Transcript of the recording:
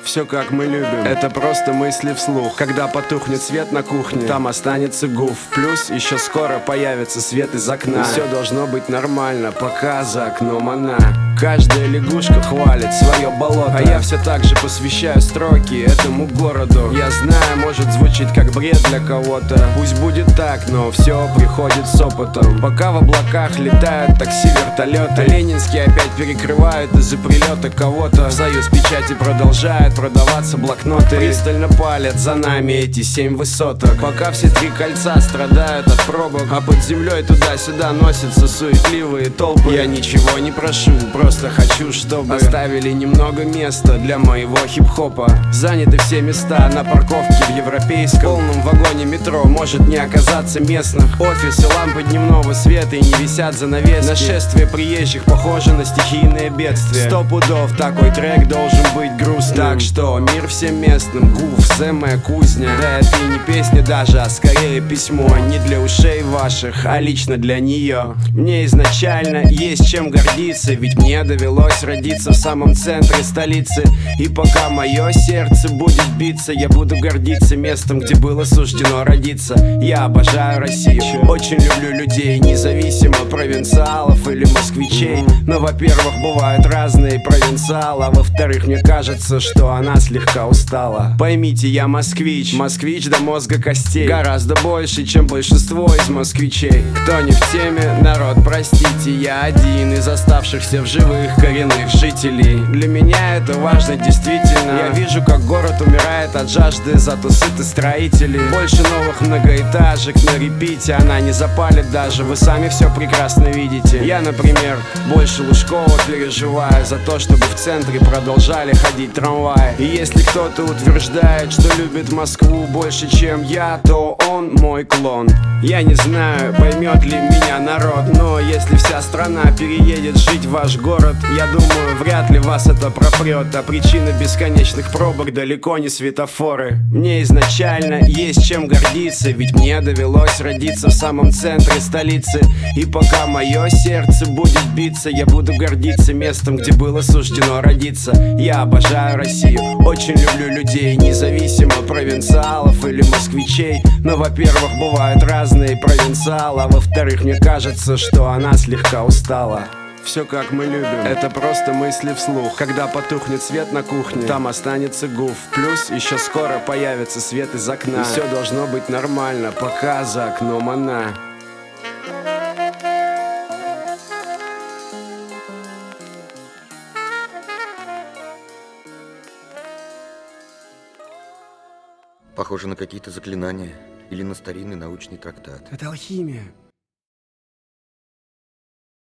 Все как мы любим, это просто мысли вслух. Когда потухнет свет на кухне, там останется гуф. Плюс еще скоро появится свет из окна. Все должно быть нормально, пока за окном она. Каждая лягушка хвалит свое болото, а я все так же посвящаю строки этому городу. Я знаю, может звучит как бред для кого-то. Пусть будет так, но все приходит с опытом. Пока в облаках летают такси-вертолеты, Ленинский опять перекрывают из-за прилета кого-то. В Союз печати продолжают продаваться блокноты. Пристально палят за нами эти 7 высоток. Пока все 3 кольца страдают от пробок, а под землей туда-сюда носятся суетливые толпы. Я ничего не прошу, просто хочу, чтобы оставили немного места для моего хип-хопа. Заняты все места на парковке в европейском. В полном вагоне метро может не оказаться местных. Офисы, лампы дневного света и не висят занавески. Нашествие приезжих похоже на стихийное бедствие. 100 пудов такой трек должен быть грустным. Так что мир всем местным, гуф, самая кузня. Да это и не песня даже, а скорее письмо. Не для ушей ваших, а лично для нее. Мне изначально есть чем гордиться, ведь мне довелось родиться в самом центре столицы. И пока мое сердце будет биться, я буду гордиться местом, где было суждено родиться. Я обожаю Россию, очень люблю людей, независимо провинциалов или москвичей. Но, во-первых, бывают разные провинциалы, а во-вторых, мне кажется, что она слегка устала. Поймите, я москвич, москвич до мозга костей. Гораздо больше, чем большинство из москвичей. Кто не в теме, народ, простите, я один из оставшихся в живых коренных жителей. Для меня это важно действительно. Я вижу, как город умирает от жажды, зато сыты строители. Больше новых многоэтажек на репите, она не запалит даже, вы сами все прекрасно видите. Я, например, больше Лужкова переживаю за то, чтобы в центре продолжали ходить трамваи. И если кто-то утверждает, что любит Москву больше, чем я, то он мой клон. Я не знаю, поймет ли меня народ, но если вся страна переедет жить в ваш город, я думаю, вряд ли вас это пропрет. А причина бесконечных пробок далеко не светофоры. Мне изначально есть чем гордиться, ведь мне довелось родиться в самом центре столицы. И пока мое сердце будет биться, я буду гордиться местом, где было суждено родиться. Я обожаю Россию, очень люблю людей, независимо провинциалов или москвичей. Но, во-первых, бывают разные провинциалы, а во-вторых, мне кажется, что она слегка устала. Все как мы любим, это просто мысли вслух. Когда потухнет свет на кухне, там останется гуф. Плюс еще скоро появится свет из окна. И все должно быть нормально, пока за окном она. Похоже на какие-то заклинания или на старинный научный трактат. Это алхимия.